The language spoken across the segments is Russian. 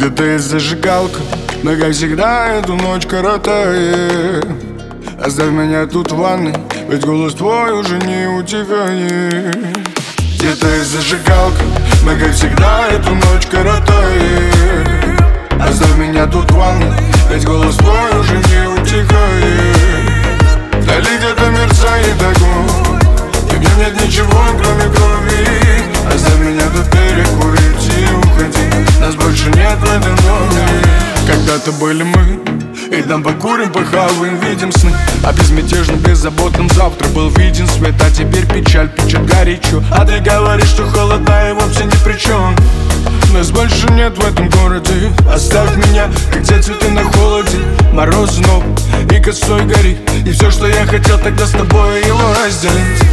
Где-то есть зажигалка, но как всегда эту ночь коротаем. Оставь меня тут в ванной, ведь голос твой уже не утихает. Где-то есть зажигалка, мы как всегда эту ночь коротаем. Оставь меня тут в ванной, ведь голос твой уже не утихает. Вдали где-то мерцает огонь, и в нем нет ничего, кроме крови. Оставь меня тут перекурить и уходи, нас больше нет в этом доме. Когда-то были мы, и там покурим, похаваем, видим сны. А безмятежным, беззаботным завтра был виден свет. А теперь печаль печет горячо. А ты говоришь, что холода и вовсе ни при чем. Нас больше нет в этом городе. Оставь меня, как те цветы на холоде. Мороз снова и косой горит. И все, что я хотел тогда с тобой, его разделить.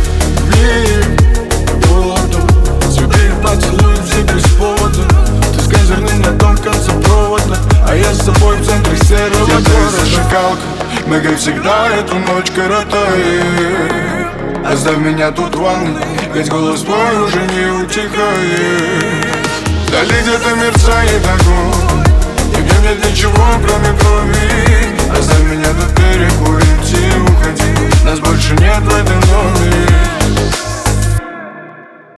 Воду, цветы поцелуем все без повода. Ты с козырным на том конце провода, а я с собой в центре серого города. Зажигалка, мы как всегда эту ночь коротаем. Оставь меня тут в ванной, ведь голос твой уже не утихает. Вдали где-то мерцает огонь, и в нем нет ничего, кроме крови. Оставь меня тут перекурить и уходи, нас больше нет в этом доме.